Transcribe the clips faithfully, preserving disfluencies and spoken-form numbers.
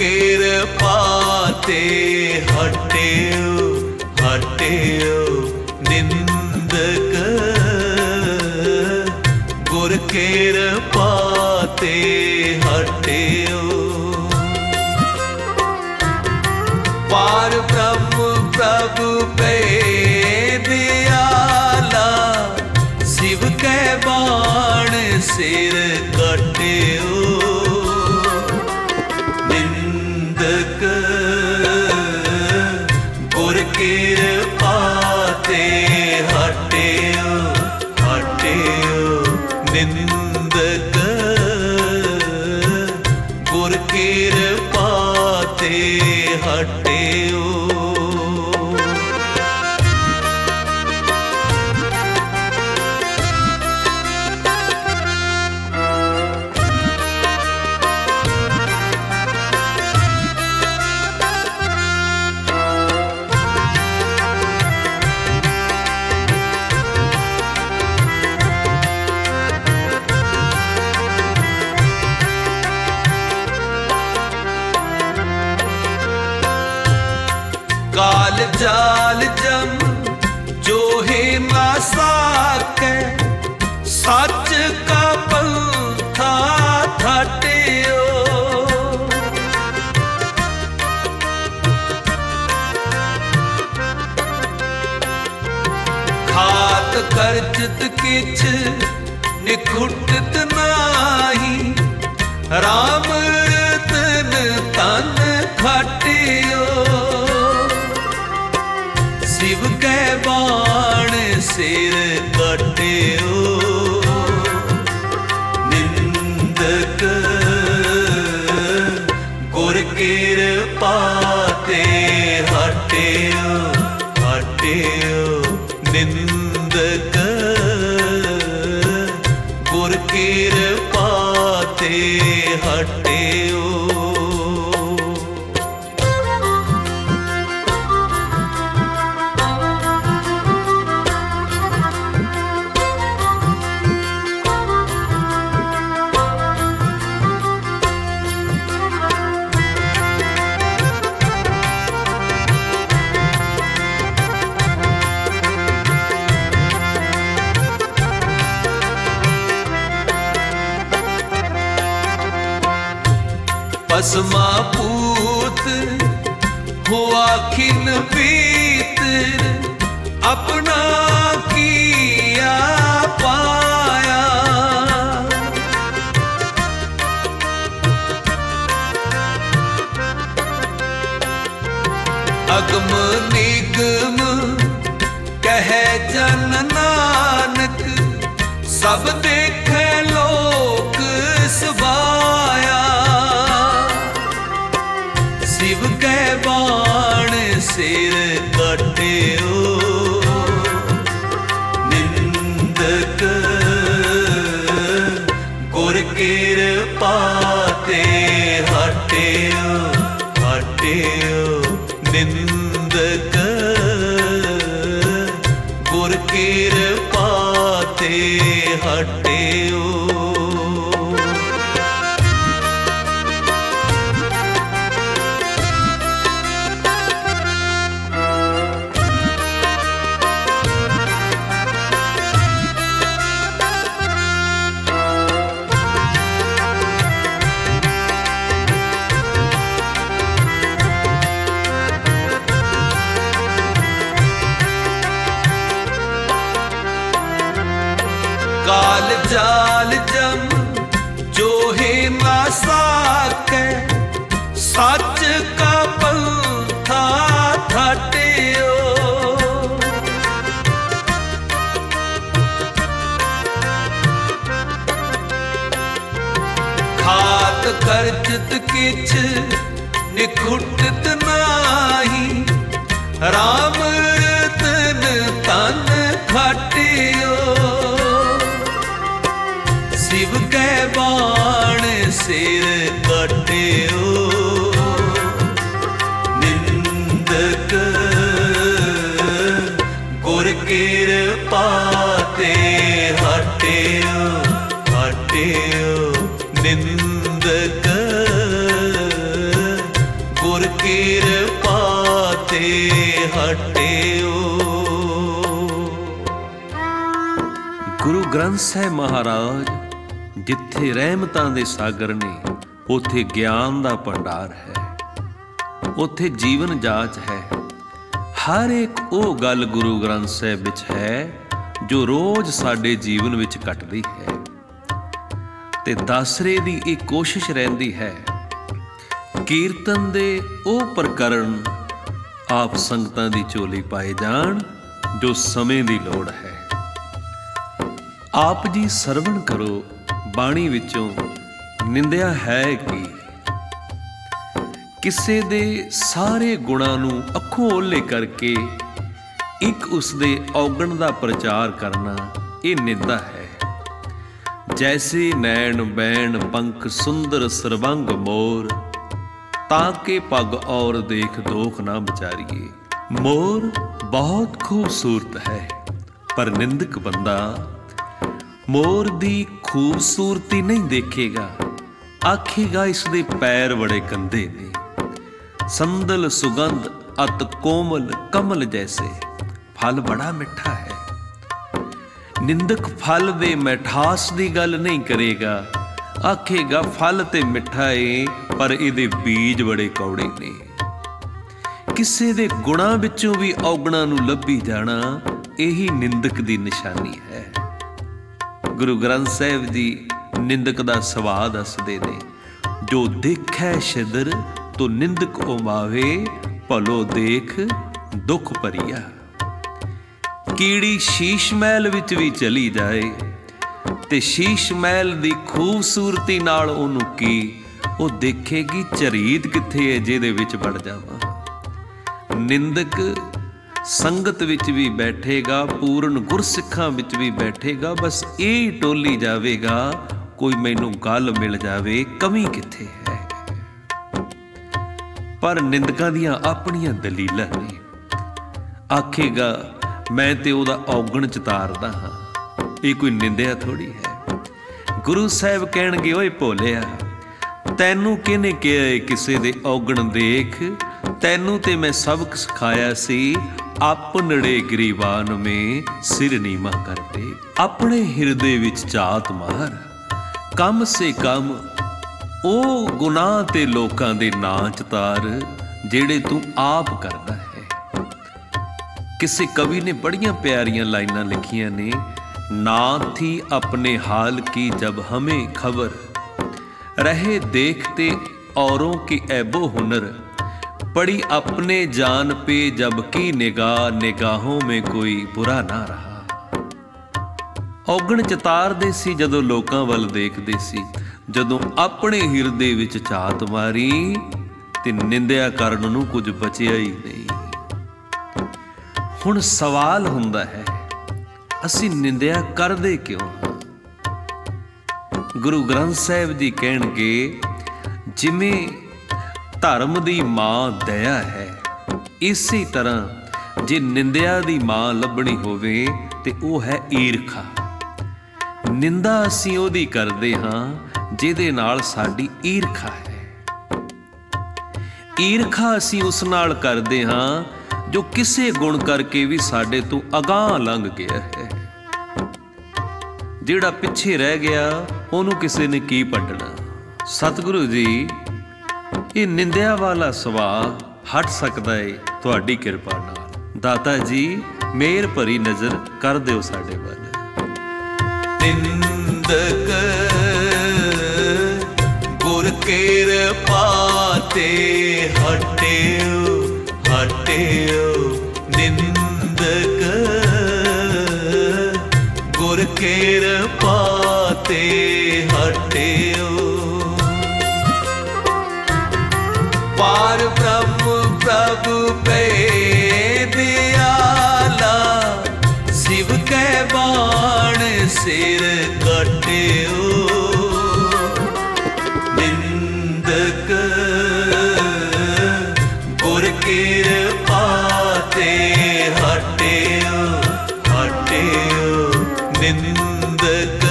कृपा ते हटियो हटियो निंदक गुर कृपा ते हटियो। पार ब्रह्म प्रभु पे दयाला शिव के बाण सिर कटियो। निंदक गुर कृपा ते हटियो हटियो निंदक गुर कृपा ते हटियो। काल जाल जम जो है ना साके सच का पंथा हटियो। खात करजत किछ निखुटत नाही राम तन तन खटियो। शिव के बाण सिर कटियो। निंदक गुर कृपा ते हटियो हटियो निंदक गुर कृपा ते हटियो। भस्मा पूत हुआ खिन पीत अपना किया पाया। अगम निगम कह जन नानक सब देखे लोक सबाया। शिव के बाण सिर कटियो। निंदक गुर कृपा ते हटियो हटियो निंदक गुर कृपा ते हटियो। काल जाल जम जो है ना साके सच का पंथा हटियो। खात करजत किछ निखुटत नाही राम तन तन खटियो। शिव के बाण सिर कटियो। निंदक गुर कृपा ते हटियो हटियो निंदक ਕਿਰਪਾ ਤੇ ਹਟਿਓ। ਗੁਰੂ ਗ੍ਰੰਥ ਸਾਹਿਬ ਮਹਾਰਾਜ ਜਿੱਥੇ ਰਹਿਮਤਾਂ ਦੇ ਸਾਗਰ ਨੇ, ਉੱਥੇ ਗਿਆਨ ਦਾ ਭੰਡਾਰ ਹੈ, ਉੱਥੇ ਜੀਵਨ ਜਾਚ ਹੈ। ਹਰ ਇੱਕ ਉਹ ਗੱਲ ਗੁਰੂ ਗ੍ਰੰਥ ਸਾਹਿਬ ਵਿੱਚ ਹੈ ਜੋ ਰੋਜ਼ ਸਾਡੇ ਜੀਵਨ ਵਿੱਚ ਘਟਦੀ ਹੈ, ਤੇ ਦਾਸਰੇ ਦੀ ਇਹ ਕੋਸ਼ਿਸ਼ ਰਹਿੰਦੀ ਹੈ ਕੀਰਤਨ ਦੇ ਉਹ ਪ੍ਰਕਰਨ ਆਪ ਸੰਗਤਾਂ ਦੀ ਝੋਲੀ ਪਾਏ ਜਾਣ ਜੋ ਸਮੇਂ ਦੀ ਲੋੜ ਹੈ। ਆਪ ਜੀ ਸਰਵਣ ਕਰੋ ਬਾਣੀ ਵਿੱਚੋਂ ਨਿੰਦਿਆ ਹੈ ਕਿ ਕਿਸੇ ਦੇ ਸਾਰੇ ਗੁਣਾਂ ਨੂੰ ਅੱਖੋਂ ਓਹਲੇ ਕਰਕੇ ਇੱਕ ਉਸਦੇ ਔਗਣ ਦਾ ਪ੍ਰਚਾਰ ਕਰਨਾ ਇਹ ਨਿੰਦਾ ਹੈ। ਜੈਸੇ ਨੈਣ ਬੈਣ ਪੰਖ ਸੁੰਦਰ ਸਰਬੰਗ ਮੋਰ, ਤਾਂ ਕਿ ਪੱਗ ਔਰ ਦੇਖ ਦੋਖ ਨਾ ਵਿਚਾਰੀਏ। ਮੋਰ ਬਹੁਤ ਖੂਬਸੂਰਤ ਹੈ, ਪਰ ਨਿੰਦਕ ਬੰਦਾ ਮੋਰ ਦੀ ਖੂਬਸੂਰਤੀ ਨਹੀਂ ਦੇਖੇਗਾ, ਆਖੇਗਾ ਇਸ ਦੇ ਪੈਰ ਬੜੇ ਗੰਦੇ ਨੇ। ਸੰਦਲ ਸੁਗੰਧ ਅਤ ਕੋਮਲ ਕਮਲ ਜੈਸੇ, ਫਲ ਬੜਾ ਮਿੱਠਾ ਹੈ। ਨਿੰਦਕ ਫਲ ਦੇ ਮਿਠਾਸ ਦੀ ਗੱਲ ਨਹੀਂ ਕਰੇਗਾ, ਆਖੇਗਾ ਫਲ ਤੇ ਮਿੱਠਾ ਏ ਪਰ ਇਹਦੇ ਬੀਜ ਬੜੇ ਕੌੜੇ ਨੇ। ਕਿਸੇ ਦੇ ਗੁਣਾਂ ਵਿੱਚੋਂ ਵੀ ਔਗਣਾਂ ਨੂੰ ਲੱਭੀ ਜਾਣਾ ਇਹੀ ਨਿੰਦਕ ਦੀ ਨਿਸ਼ਾਨੀ ਹੈ। ਗੁਰੂ ਗ੍ਰੰਥ ਸਾਹਿਬ ਜੀ ਨਿੰਦਕ ਦਾ ਸੁਭਾਅ ਦੱਸਦੇ ਨੇ, ਜੋ ਦੇਖੈ ਛਿਦਰ ਤੋ ਨਿੰਦਕ ਉਮਾਵੇ, ਭਲੋ ਦੇਖ ਦੁੱਖ ਭਰੀਆ। ਕੀੜੀ ਸ਼ੀਸ਼ ਮਹਿਲ ਵਿੱਚ ਵੀ ਚਲੀ ਜਾਏ ਤੇ ਸ਼ੀਸ਼ ਮਹਿਲ ਦੀ ਖੂਬਸੂਰਤੀ ਨਾਲ ਉਹਨੂੰ ਕੀ, ਉਹ ਦੇਖੇਗੀ ਝਰੀਟ ਕਿੱਥੇ ਹੈ ਜਿਹਦੇ ਵਿੱਚ ਵੜ ਜਾਵਾਂ। ਨਿੰਦਕ ਸੰਗਤ ਵਿੱਚ ਵੀ ਬੈਠੇਗਾ, ਪੂਰਨ ਗੁਰਸਿੱਖਾਂ ਵਿੱਚ ਵੀ ਬੈਠੇਗਾ, ਬਸ ਇਹ ਟੋਲੀ ਜਾਵੇਗਾ ਕੋਈ ਮੈਨੂੰ ਗੱਲ ਮਿਲ ਜਾਵੇ, ਕਮੀ ਕਿੱਥੇ ਹੈ। ਪਰ ਨਿੰਦਕਾਂ ਦੀਆਂ ਆਪਣੀਆਂ ਦਲੀਲਾਂ ਨੇ, ਆਖੇਗਾ ਮੈਂ ਤੇ ਉਹਦਾ ਔਗਣ ਚਤਾਰਦਾ ਹਾਂ, ਇਹ ਕੋਈ ਨਿੰਦਿਆ ਥੋੜੀ ਹੈ। ਗੁਰੂ ਸਾਹਿਬ ਕਹਿਣਗੇ, ਓਏ ਭੋਲਿਆ, ਤੈਨੂੰ ਕਿਹਨੇ ਕਿਹਾ ਏ ਕਿਸੇ ਦੇ ਔਗਣ ਦੇਖ, ਤੈਨੂੰ ਤੇ ਮੈਂ ਸਬਕ ਸਿਖਾਇਆ ਸੀ, ਆਪਨੜੇ ਗਰੀਬਾਨ ਮੇ ਸਿਰ ਨੀਮਾ ਕਰਦੇ। ਆਪਣੇ ਹਿਰਦੇ ਵਿੱਚ ਝਾਤ ਮਾਰ, ਕਮ ਸੇ ਕਮ ਉਹ ਗੁਨਾਹ ਤੇ ਲੋਕਾਂ ਦੇ ਨਾਂ ਚਤਾਰ ਜਿਹੜੇ ਤੂੰ ਆਪ ਕਰਦਾ ਹੈ। ਕਿਸੇ ਕਵੀ ਨੇ ਬੜੀਆਂ ਪਿਆਰੀਆਂ ਲਾਈਨਾਂ ਲਿਖੀਆਂ ਨੇ, ਨਾ ਥੀ ਆਪਣੇ ਹਾਲ ਕੀ ਜਬ ਹਮੇं ਖਬਰ, रहे देखते औरों की ऐबो हुनर, पड़ी अपने जान पे जब की निगाह, निगाहों में कोई बुरा ना रहा। ਔਗਣ ਚਤਾਰਦੇ ਸੀ ਜਦੋਂ ਲੋਕਾਂ ਵੱਲ ਦੇਖਦੇ ਸੀ, ਜਦੋਂ ਆਪਣੇ ਹਿਰਦੇ ਵਿੱਚ ਝਾਤ ਮਾਰੀ ਤੇ ਨਿੰਦਿਆ ਕਰਨ ਨੂੰ ਕੁਝ ਬਚਿਆ ਹੀ ਨਹੀਂ। ਹੁਣ ਸਵਾਲ ਹੁੰਦਾ ਹੈ, ਅਸੀਂ ਨਿੰਦਿਆ ਕਰਦੇ ਕਿਉਂ ਹਾਂ? ਗੁਰੂ ਗ੍ਰੰਥ ਸਾਹਿਬ ਜੀ ਕਹਿਣਗੇ, ਜਿਵੇਂ ਧਰਮ ਦੀ ਮਾਂ ਦਇਆ ਹੈ, ਇਸੇ ਤਰ੍ਹਾਂ ਜੇ ਨਿੰਦਿਆ ਦੀ ਮਾਂ ਲੱਭਣੀ ਹੋਵੇ ਤੇ ਉਹ ਹੈ ਈਰਖਾ। ਨਿੰਦਾ ਅਸੀਂ ਉਹਦੀ ਕਰਦੇ ਹਾਂ ਜਿਹਦੇ ਨਾਲ ਸਾਡੀ ਈਰਖਾ ਹੈ। ਈਰਖਾ ਅਸੀਂ ਉਸ ਨਾਲ ਕਰਦੇ ਹਾਂ ਜੋ ਕਿਸੇ ਗੁਣ ਕਰਕੇ ਵੀ ਸਾਡੇ ਤੋਂ ਅਗਾਂਹ ਲੰਘ ਗਿਆ ਹੈ। ਜਿਹੜਾ ਪਿੱਛੇ ਰਹਿ ਗਿਆ ਉਹਨੂੰ ਕਿਸੇ ਨੇ ਕੀ ਪੱਟਣਾ। ਸਤਿਗੁਰੂ ਜੀ, ਇਹ ਨਿੰਦਿਆ ਵਾਲਾ ਸੁਭਾਅ ਹਟ ਸਕਦਾ ਏ ਤੁਹਾਡੀ ਕਿਰਪਾ ਨਾਲ। ਦਾਤਾ ਜੀ, ਮਿਹਰ ਭਰੀ ਨਜ਼ਰ ਕਰ ਦਿਓ ਸਾਡੇ ਵੱਲ। ਨਿੰਦਕ ਗੁਰ ਕਿਰਪਾ ਤੇ ਹਟਿਓ, ਹਟਿਓ। ਨਿੰਦਕ ਗੁਰ ਕਿਰਪਾ ਤੇ ਹਟਿਓ। ਪਾਰ ਬ੍ਰਹਮ ਪ੍ਰਭੂ ਪੈ ਦਿਆਲਾ, ਸਿਵ ਕੈ ਬਾਣ ਸਿਰ ਕੱਟਿਓ। ਨਿੰਦਕ ਗੁਰ ਕਿਰਪਾ ਤੇ ਹਟਿਓ, ਹਟਿਓ। ਨਿੰਦਕ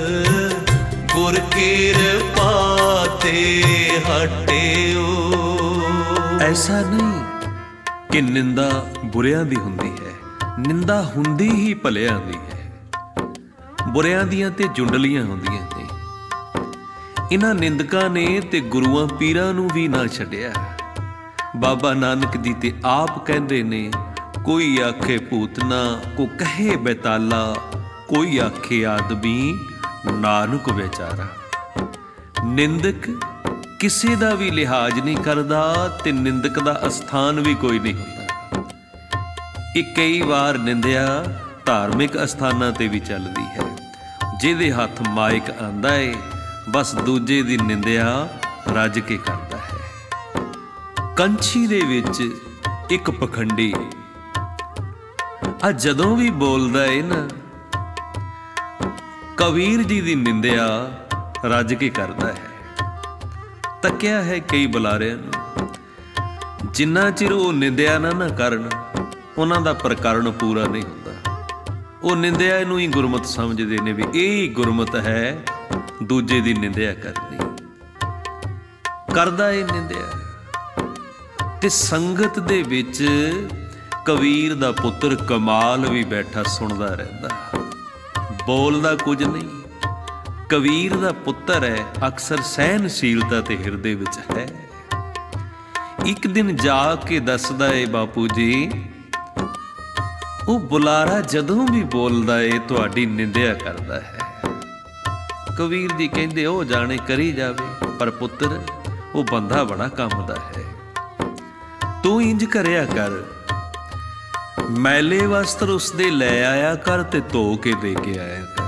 ਗੁਰ ਕਿਰਪਾ ਤੇ ਹਟਿਓ। ਐਸਾ ਨਹੀਂ ਕਿ ਨਿੰਦਾ ਬੁਰਿਆਂ ਦੀ ਹੁੰਦੀ ਹੈ, ਨਿੰਦਾ ਹੁੰਦੀ ਹੀ ਭਲਿਆਂ ਦੀ ਹੈ। ਬੁਰਿਆਂ ਦੀਆਂ ਤੇ ਜੁੰਡਲੀਆਂ ਹੁੰਦੀਆਂ ਨੇ। ਇਹਨਾਂ ਨਿੰਦਕਾਂ ਨੇ ਤੇ ਗੁਰੂਆਂ ਪੀਰਾਂ ਨੂੰ ਵੀ ਨਾ ਛੱਡਿਆ। ਬਾਬਾ ਨਾਨਕ ਜੀ ਤੇ ਆਪ ਕਹਿੰਦੇ ਨੇ, ਕੋਈ ਆਖੇ ਭੂਤਨਾ ਕੋ ਕਹੇ ਬੈਤਾਲਾ, ਕੋਈ ਆਖੇ ਆਦਮੀ ਨਾਨਕ ਵਿਚਾਰਾ। ਨਿੰਦਕ ਕਿਸੇ ਦਾ ਵੀ ਲਿਹਾਜ਼ ਨਹੀਂ ਕਰਦਾ ਤੇ ਨਿੰਦਕ ਦਾ ਅਸਥਾਨ ਵੀ ਕੋਈ ਨਹੀਂ ਹੁੰਦਾ। ਇਹ ਕਈ ਵਾਰ ਨਿੰਦਿਆ ਧਾਰਮਿਕ ਅਸਥਾਨਾਂ ਤੇ ਵੀ ਚੱਲਦੀ ਹੈ। ਜਿਹਦੇ ਹੱਥ ਮਾਈਕ ਆਂਦਾ ਏ, ਬਸ ਦੂਜੇ ਦੀ ਨਿੰਦਿਆ ਰੱਜ ਕੇ ਕਰਦਾ ਹੈ। ਕੰਛੀ ਦੇ ਵਿੱਚ ਇੱਕ ਪਖੰਡੀ ਆ ਜਦੋਂ ਵੀ ਬੋਲਦਾ ਏ ਨਾ, ਕਬੀਰ ਜੀ ਦੀ ਨਿੰਦਿਆ ਰੱਜ ਕੇ ਕਰਦਾ ਹੈ। ਤੱਕਿਆ ਹੈ ਕਈ ਬੁਲਾਰਿਆਂ ਨੂੰ, ਜਿੰਨਾ ਚਿਰ ਉਹ ਨਿੰਦਿਆ ਨਾ ਨਾ ਕਰਨ, ਉਹਨਾਂ ਦਾ ਪ੍ਰਕਰਣ ਪੂਰਾ ਨਹੀਂ ਹੁੰਦਾ। ਉਹ ਨਿੰਦਿਆ ਨੂੰ ਹੀ ਗੁਰਮਤ ਸਮਝਦੇ ਨੇ ਵੀ ਇਹ ਹੀ ਗੁਰਮਤ ਹੈ, ਦੂਜੇ ਦੀ ਨਿੰਦਿਆ ਕਰਨੀ। ਕਰਦਾ ਇਹ ਨਿੰਦਿਆ। ਤੇ ਸੰਗਤ ਦੇ ਵਿੱਚ ਕਬੀਰ ਦਾ ਪੁੱਤਰ ਕਮਾਲ ਵੀ ਬੈਠਾ ਸੁਣਦਾ ਰਹਿੰਦਾ, ਬੋਲਦਾ ਕੁਝ ਨਹੀਂ। ਕਬੀਰ ਦਾ ਪੁੱਤਰ ਹੈ, ਅਕਸਰ ਸਹਿਨਸ਼ੀਲਤਾ ਤੇ ਹਿਰਦੇ ਵਿੱਚ ਹੈ। ਇੱਕ ਦਿਨ ਜਾ ਕੇ ਦੱਸਦਾ ਏ, ਬਾਪੂ ਜੀ ਉਹ ਬੁਲਾਰਾ ਜਦੋਂ ਵੀ ਬੋਲਦਾ ਏ ਤੁਹਾਡੀ ਨਿੰਦਿਆ ਕਰਦਾ ਹੈ। ਕਬੀਰ ਜੀ ਕਹਿੰਦੇ ਉਹ ਜਾਣੇ ਕਰੀ ਜਾਵੇ, ਪਰ ਪੁੱਤਰ ਉਹ ਬੰਦਾ ਬੜਾ ਕੰਮ ਦਾ ਹੈ। ਤੂੰ ਇੰਜ ਕਰਿਆ ਕਰ, ਮੈਲੇ ਵਸਤਰ ਉਸਦੇ ਲੈ ਆਇਆ ਕਰ ਤੇ ਧੋ ਕੇ ਦੇ ਕੇ ਆਇਆ ਕਰ।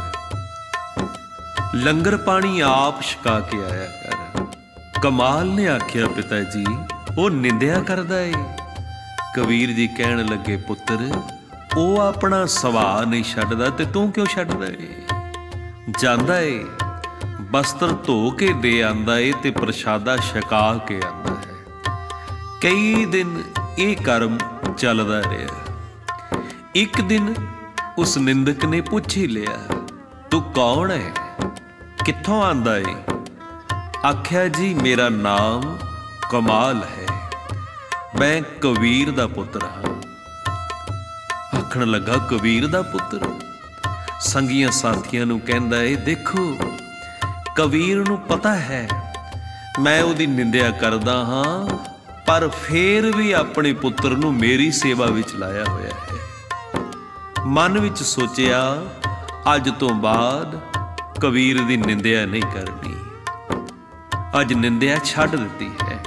ਲੰਗਰ ਪਾਣੀ ਆਪ ਛਕਾ ਕੇ ਆਇਆ ਕਰ। ਕਮਾਲ ਨੇ ਆਖਿਆ, ਪਿਤਾ ਜੀ ਉਹ ਨਿੰਦਿਆ ਕਰਦਾ ਏ। ਕਬੀਰ ਜੀ ਕਹਿਣ ਲੱਗੇ, ਪੁੱਤਰ ਉਹ ਆਪਣਾ ਸੁਭਾਅ ਨਹੀਂ ਛੱਡਦਾ ਤੇ ਤੂੰ ਕਿਉਂ ਛੱਡਦਾ ਏ? ਜਾਂਦਾ ਏ, ਬਸਤਰ ਧੋ ਕੇ ਦੇ ਆਂਦਾ ਏ ਤੇ ਪ੍ਰਸ਼ਾਦਾ ਛਕਾ ਕੇ ਆਂਦਾ ਹੈ। ਕਈ ਦਿਨ ਇਹ ਕਰਮ ਚੱਲਦਾ ਰਿਹਾ। ਇੱਕ ਦਿਨ ਉਸ ਨਿੰਦਕ ਨੇ ਪੁੱਛ ਹੀ ਲਿਆ, ਤੂੰ ਕੌਣ ਹੈ, ਕਿੱਥੋਂ ਆਂਦਾ ਏ? ਆਖਿਆ, ਜੀ ਮੇਰਾ ਨਾਮ ਕਮਾਲ ਹੈ, ਮੈਂ ਕਬੀਰ ਦਾ ਪੁੱਤਰ ਹਾਂ। ਆਖਣ ਲੱਗਾ, ਕਬੀਰ ਦਾ ਪੁੱਤਰ? ਸੰਗੀਆਂ ਸਾਥੀਆਂ ਨੂੰ ਕਹਿੰਦਾ ਏ, ਦੇਖੋ ਕਬੀਰ ਨੂੰ ਪਤਾ ਹੈ ਮੈਂ ਉਹਦੀ ਨਿੰਦਿਆ ਕਰਦਾ ਹਾਂ, ਪਰ ਫੇਰ ਵੀ ਆਪਣੇ ਪੁੱਤਰ ਨੂੰ ਮੇਰੀ ਸੇਵਾ ਵਿੱਚ ਲਾਇਆ ਹੋਇਆ ਹੈ। ਮਨ ਵਿੱਚ ਸੋਚਿਆ, ਅੱਜ ਤੋਂ ਬਾਅਦ ਕਬੀਰ ਦੀ ਨਿੰਦਿਆ ਨਹੀਂ ਕਰਨੀ। ਅੱਜ ਨਿੰਦਿਆ ਛੱਡ ਦਿੱਤੀ ਹੈ।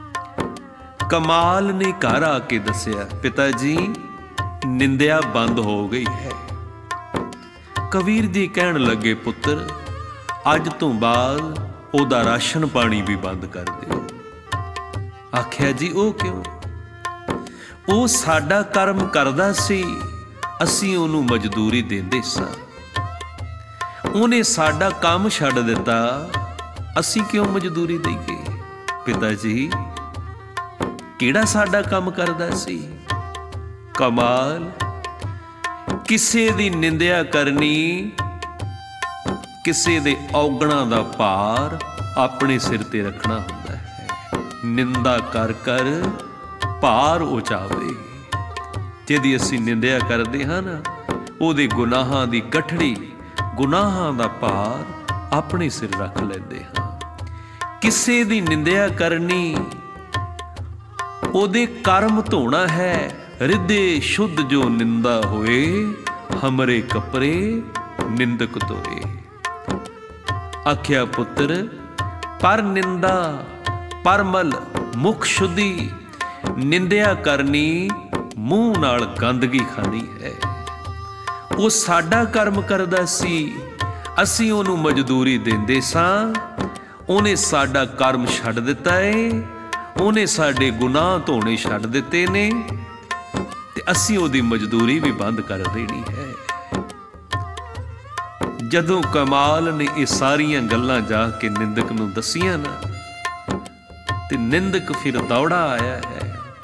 ਕਮਾਲ ਨੇ ਘਰ ਆ ਕੇ ਦੱਸਿਆ, ਪਿਤਾ ਜੀ ਨਿੰਦਿਆ ਬੰਦ ਹੋ ਗਈ ਹੈ। ਕਬੀਰ ਜੀ ਕਹਿਣ ਲੱਗੇ, ਪੁੱਤਰ ਅੱਜ ਤੋਂ ਬਾਅਦ ਉਹਦਾ ਰਾਸ਼ਨ ਪਾਣੀ ਵੀ ਬੰਦ ਕਰ ਦਿਓ। ਆਖਿਆ, ਜੀ ਉਹ ਕਿਉਂ? ਉਹ ਸਾਡਾ ਕਰਮ ਕਰਦਾ ਸੀ, ਅਸੀਂ ਉਹਨੂੰ ਮਜ਼ਦੂਰੀ ਦਿੰਦੇ ਸਾਂ। ਉਹਨੇ ਸਾਡਾ ਕੰਮ ਛੱਡ ਦਿੱਤਾ, ਅਸੀਂ ਕਿਉਂ ਮਜ਼ਦੂਰੀ ਦੇਈਏ? ਪਿਤਾ ਜੀ ਕਿਹੜਾ ਸਾਡਾ ਕੰਮ ਕਰਦਾ ਸੀ? ਕਮਾਲ, ਕਿਸੇ ਦੀ ਨਿੰਦਿਆ ਕਰਨੀ, ਕਿਸੇ ਦੇ ਔਗਣਾਂ ਦਾ ਭਾਰ ਆਪਣੇ ਸਿਰ ਤੇ ਰੱਖਣਾ ਹੁੰਦਾ ਹੈ। ਨਿੰਦਾ ਕਰ ਕਰ ਭਾਰ ਉਚਾਵੇ। ਜਿਹਦੀ ਅਸੀਂ ਨਿੰਦਿਆ ਕਰਦੇ ਹਾਂ ਨਾ, ਉਹਦੇ ਗੁਨਾਹਾਂ ਦੀ ਗਠੜੀ, ਗੁਨਾਹਾਂ ਦਾ ਭਾਰ ਆਪਣੇ ਸਿਰ ਰੱਖ ਲੈਂਦੇ ਹਾਂ। ਕਿਸੇ ਦੀ ਨਿੰਦਿਆ ਕਰਨੀ, ਉਹਦੇ ਕਰਮ ਧੋਣਾ ਹੈ। ਰਿੱਧੇ ਸ਼ੁੱਧ ਜੋ ਨਿੰਦਾ ਹੋਏ, ਹਮਰੇ ਕਪੜੇ ਨਿੰਦਕ ਧੋਏ। ਆਖਿਆ, ਪੁੱਤਰ ਪਰ ਨਿੰਦਾ ਪਰਮਲ ਮੁਖ ਸ਼ੁੱਧੀ, ਨਿੰਦਿਆ ਕਰਨੀ ਮੂੰਹ ਨਾਲ ਗੰਦਗੀ ਖਾਣੀ ਹੈ। ਉਹ ਸਾਡਾ ਕਰਮ ਕਰਦਾ ਸੀ, ਅਸੀਂ ਉਹਨੂੰ ਮਜ਼ਦੂਰੀ ਦਿੰਦੇ ਸਾਂ। ਉਹਨੇ ਸਾਡਾ ਕਰਮ ਛੱਡ ਦਿੱਤਾ ਏ, ਉਹਨੇ ਸਾਡੇ ਗੁਨਾਹ ਧੋਣੇ ਛੱਡ ਦਿੱਤੇ ਨੇ, ਤੇ ਅਸੀਂ ਉਹਦੀ ਮਜ਼ਦੂਰੀ ਵੀ ਬੰਦ ਕਰ ਦੇਣੀ ਹੈ। ਜਦੋਂ ਕਮਾਲ ਨੇ ਇਹ ਸਾਰੀਆਂ ਗੱਲਾਂ ਜਾ ਕੇ ਨਿੰਦਕ ਨੂੰ ਦੱਸੀਆਂ ਨਾ, ਤੇ ਨਿੰਦਕ ਫਿਰ ਦੌੜਾ ਆਇਆ ਹੈ।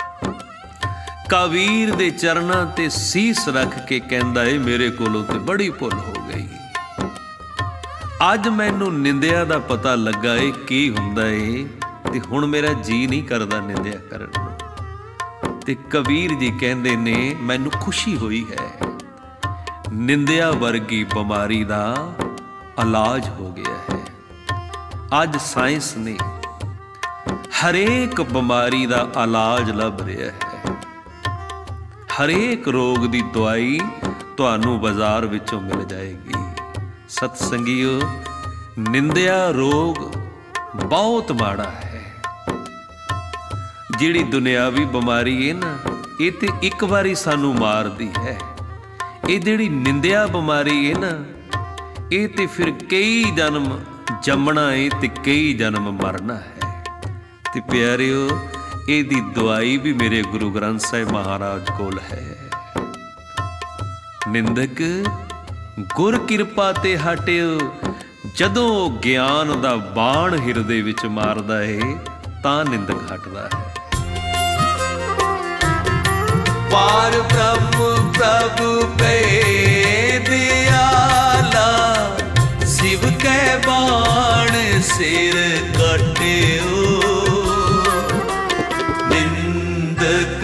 ਕਬੀਰ ਦੇ ਚਰਨਾਂ ਤੇ ਸੀਸ ਰੱਖ ਕੇ ਕਹਿੰਦਾ ਏ, ਮੇਰੇ ਕੋਲੋਂ ਤੇ ਬੜੀ ਭੁੱਲ ਹੋ ਗਈ। ਅੱਜ ਮੈਨੂੰ ਨਿੰਦਿਆ ਦਾ ਪਤਾ ਲੱਗਾ ਏ ਕੀ ਹੁੰਦਾ ਏ। ਤੇ ਹੁਣ ਮੇਰਾ ਜੀ ਨਹੀਂ ਕਰਦਾ ਨਿੰਦਿਆ ਕਰਨ ਨੂੰ। ਤੇ ਕਬੀਰ ਜੀ ਕਹਿੰਦੇ ਨੇ ਮੈਨੂੰ ਖੁਸ਼ੀ ਹੋਈ ਹੈ, ਨਿੰਦਿਆ ਵਰਗੀ ਬਿਮਾਰੀ ਦਾ ਇਲਾਜ ਹੋ ਗਿਆ ਹੈ। ਅੱਜ ਸਾਇੰਸ ਨੇ ਹਰੇਕ ਬਿਮਾਰੀ ਦਾ ਇਲਾਜ ਲੱਭ ਰਿਹਾ ਹੈ। ਹਰੇਕ ਰੋਗ ਦੀ ਦਵਾਈ ਤੁਹਾਨੂੰ ਬਾਜ਼ਾਰ ਵਿੱਚੋਂ ਮਿਲ ਜਾਏਗੀ। ਸਤ ਸੰਗੀਓ, ਨਿੰਦਿਆ ਰੋਗ ਬਹੁਤ ਮਾੜਾ ਹੈ। ਜਿਹੜੀ ਦੁਨਿਆਵੀ ਬਿਮਾਰੀ ਹੈ ਨਾ, ਇਹ ਤੇ ਇੱਕ ਵਾਰੀ ਸਾਨੂੰ ਮਾਰਦੀ ਹੈ। ਇਹ ਜਿਹੜੀ ਨਿੰਦਿਆ ਬਿਮਾਰੀ ਹੈ ਨਾ, ਇਹ ਤੇ ਫਿਰ ਕਈ ਜਨਮ ਜੰਮਣਾ ਹੈ ਤੇ ਕਈ ਜਨਮ ਮਰਨਾ ਹੈ। ਤੇ ਪਿਆਰਿਓ, ਇਹਦੀ ਦਵਾਈ ਵੀ ਮੇਰੇ ਗੁਰੂ ਗ੍ਰੰਥ ਸਾਹਿਬ ਮਹਾਰਾਜ ਕੋਲ ਹੈ। ਨਿੰਦਕ ਗੁਰ ਕਿਰਪਾ ਤੇ ਹਟਿਓ, ਜਦੋਂ ਗਿਆਨ ਦਾ ਬਾਣ ਹਿਰਦੇ ਵਿੱਚ ਮਾਰਦਾ ਏ ਤਾਂ ਨਿੰਦਕ ਹਟਦਾ ਹੈ। ਪਾਰ ਬ੍ਰਹਮ ਪ੍ਰਭੂ ਪੈ ਦਿਆਲਾ, ਸਿਵ ਕੈ ਬਾਣ ਸਿਰ ਕੱਟਿਓ। ਨਿੰਦਕ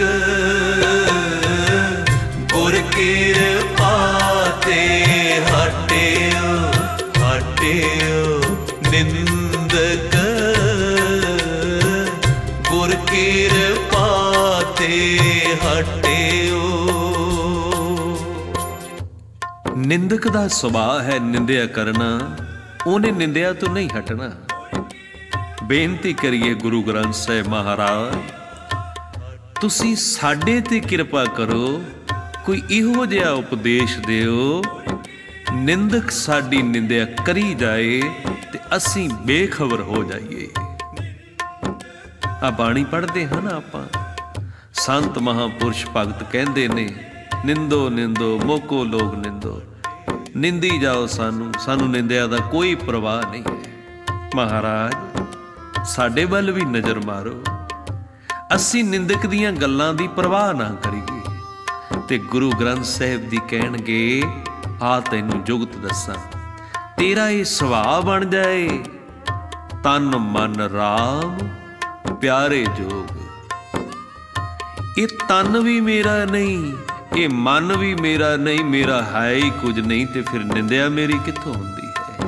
ਗੁਰ ਕਿਰਪਾ ਤੇ ਹਟਿਓ, ਹਟਿਓ। ਨਿੰਦਕ ਗੁਰ ਕਿਰਪਾ ਤੇ ਹਟਿਓ। ਨਿੰਦਕ ਦਾ ਸੁਭਾਅ ਹੈ ਨਿੰਦਿਆ ਕਰਨਾ, ਉਹਨੇ ਨਿੰਦਿਆ ਤੋਂ ਨਹੀਂ ਹਟਣਾ। ਬੇਨਤੀ ਕਰੀਏ ਗੁਰੂ ਗ੍ਰੰਥ ਸਾਹਿਬ ਮਹਾਰਾਜ, ਤੁਸੀਂ ਸਾਡੇ ਤੇ ਕਿਰਪਾ ਕਰੋ, ਕੋਈ ਇਹੋ ਜਿਹਾ ਉਪਦੇਸ਼ ਦਿਓ ਨਿੰਦਕ ਸਾਡੀ ਨਿੰਦਿਆ ਕਰੀ ਜਾਏ ਤੇ ਅਸੀਂ ਬੇਖਬਰ ਹੋ ਜਾਈਏ। ਆ ਬਾਣੀ ਪੜ੍ਹਦੇ ਹਾਂ ਨਾ ਆਪਾਂ, ਸੰਤ ਮਹਾਂਪੁਰਸ਼ ਭਗਤ ਕਹਿੰਦੇ ਨੇ, ਨਿੰਦੋ ਨਿੰਦੋ ਮੋਕੋ ਲੋਕ ਨਿੰਦੋ, ਨਿੰਦੀ ਜਾਓ ਸਾਨੂੰ, ਸਾਨੂੰ ਨਿੰਦਿਆ ਦਾ ਕੋਈ ਪਰਵਾਹ ਨਹੀਂ ਹੈ। ਮਹਾਰਾਜ, ਸਾਡੇ ਵੱਲ ਵੀ ਨਜ਼ਰ ਮਾਰੋ, ਅਸੀਂ ਨਿੰਦਕ ਦੀਆਂ ਗੱਲਾਂ ਦੀ ਪਰਵਾਹ ਨਾ ਕਰੀਏ। ਤੇ ਗੁਰੂ ਗ੍ਰੰਥ ਸਾਹਿਬ ਦੀ ਕਹਿਣਗੇ, ਆ ਤੈਨੂੰ ਜੁਗਤ ਦੱਸਾਂ, ਤੇਰਾ ਇਹ ਸੁਭਾਅ ਬਣ ਜਾਏ, ਤਨ ਮਨ ਰਾਮ ਪਿਆਰੇ ਜੋਗ। ਇਹ ਤਨ ਵੀ ਮੇਰਾ ਨਹੀਂ, ਇਹ ਮਨ ਵੀ ਮੇਰਾ ਨਹੀਂ, ਮੇਰਾ ਹੈ ਹੀ ਕੁਝ ਨਹੀਂ, ਤੇ ਫਿਰ ਨਿੰਦਿਆ ਮੇਰੀ ਕਿੱਥੋਂ ਹੁੰਦੀ ਹੈ?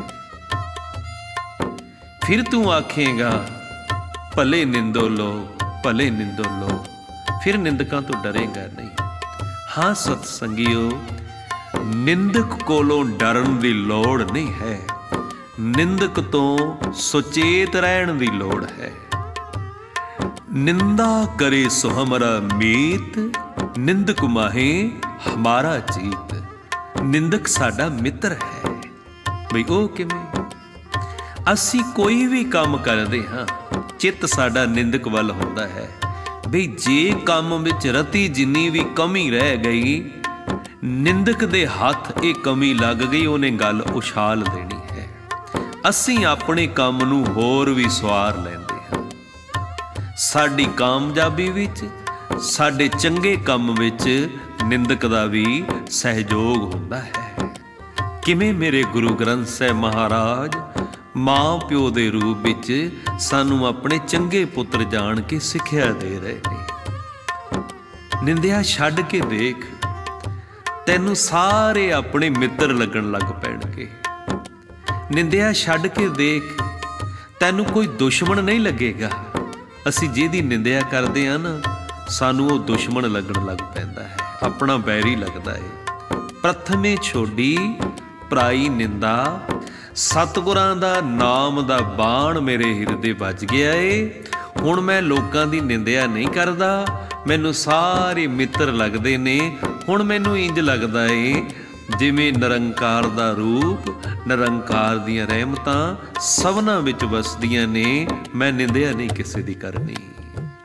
ਫਿਰ ਤੂੰ ਆਖੇਗਾ ਭਲੇ ਨਿੰਦੋ ਲੋਕ, ਭਲੇ ਨਿੰਦੋ ਲੋਕ, ਫਿਰ ਨਿੰਦਕਾਂ ਤੋਂ ਡਰੇਗਾ ਨਹੀਂ। ਹਾਂ ਸਤ ਸੰਗੀਓ, ਨਿੰਦਕ ਕੋਲੋਂ ਡਰਨ ਦੀ ਲੋੜ ਨਹੀਂ ਹੈ, ਨਿੰਦਕ ਤੋਂ ਸੁਚੇਤ ਰਹਿਣ ਦੀ ਲੋੜ ਹੈ। ਨਿੰਦਾ ਕਰੇ ਸੋ ਹਮਾਰਾ ਮੀਤ, ਨਿੰਦਕ ਮਾਹੇ ਹਮਾਰਾ ਜੀਤ। ਨਿੰਦਕ ਸਾਡਾ ਮਿੱਤਰ ਹੈ। ਬਈ ਉਹ ਕਿਵੇਂ? ਅਸੀਂ ਕੋਈ ਵੀ ਕੰਮ ਕਰਦੇ ਹਾਂ, ਚਿੱਤ ਸਾਡਾ ਨਿੰਦਕ ਵੱਲ ਹੁੰਦਾ ਹੈ। ਬਈ ਜੇ ਕੰਮ ਵਿੱਚ ਰਤੀ ਜਿੰਨੀ ਵੀ ਕਮੀ ਰਹਿ ਗਈ, ਨਿੰਦਕ ਦੇ ਹੱਥ ਇਹ ਕਮੀ ਲੱਗ ਗਈ, ਉਹਨੇ ਗੱਲ ਉਛਾਲ ਦੇਣੀ ਹੈ। ਅਸੀਂ ਆਪਣੇ ਕੰਮ ਨੂੰ ਹੋਰ ਵੀ ਸਵਾਰ ਲੈਂਦੇ ਹਾਂ। ਸਾਡੀ ਕਾਮਯਾਬੀ ਵਿੱਚ, ਸਾਡੇ ਚੰਗੇ ਕੰਮ ਵਿੱਚ ਨਿੰਦਕ ਦਾ ਵੀ ਸਹਿਯੋਗ ਹੁੰਦਾ ਹੈ। ਕਿਵੇਂ ਮੇਰੇ ਗੁਰੂ ਗ੍ਰੰਥ ਸਾਹਿਬ ਮਹਾਰਾਜ ਮਾਂ ਪਿਓ ਦੇ ਰੂਪ ਵਿੱਚ ਸਾਨੂੰ ਆਪਣੇ ਚੰਗੇ ਪੁੱਤਰ ਜਾਣ ਕੇ ਸਿੱਖਿਆ ਦੇ ਰਹੇ ਨੇ। ਨਿੰਦਿਆ ਛੱਡ ਕੇ ਦੇਖ, ਤੈਨੂੰ ਸਾਰੇ ਆਪਣੇ ਮਿੱਤਰ ਲੱਗਣ ਲੱਗ ਪੈਣਗੇ। ਨਿੰਦਿਆ ਛੱਡ ਕੇ ਦੇਖ, ਤੈਨੂੰ ਕੋਈ ਦੁਸ਼ਮਣ ਨਹੀਂ ਲੱਗੇਗਾ। ਅਸੀਂ ਜਿਹਦੀ ਨਿੰਦਿਆ ਕਰਦੇ ਹਾਂ ਨਾ, ਸਾਨੂੰ ਉਹ ਦੁਸ਼ਮਣ ਲੱਗਣ ਲੱਗ ਪੈਂਦਾ ਹੈ, ਆਪਣਾ ਬੈਰੀ ਲੱਗਦਾ ਹੈ। ਪ੍ਰਥਮੇ ਛੋਡੀ ਪਰਾਈ ਨਿੰਦਾ, ਸਤਿਗੁਰਾਂ ਦਾ ਨਾਮ ਦਾ ਬਾਣ ਮੇਰੇ ਹਿਰਦੇ ਵੱਜ ਗਿਆ ਏ। ਹੁਣ ਮੈਂ ਲੋਕਾਂ ਦੀ ਨਿੰਦਿਆ ਨਹੀਂ ਕਰਦਾ, ਮੈਨੂੰ ਸਾਰੇ ਮਿੱਤਰ ਲੱਗਦੇ ਨੇ। ਹੁਣ ਮੈਨੂੰ ਇੰਜ ਲੱਗਦਾ ਏ ਜਿਵੇਂ ਨਿਰੰਕਾਰ ਦਾ ਰੂਪ, ਨਿਰੰਕਾਰ ਦੀਆਂ ਰਹਿਮਤਾਂ ਸਭਨਾਂ ਵਿੱਚ ਵਸਦੀਆਂ ਨੇ। ਮੈਂ ਨਿੰਦਿਆ ਨਹੀਂ ਕਿਸੇ ਦੀ ਕਰਨੀ।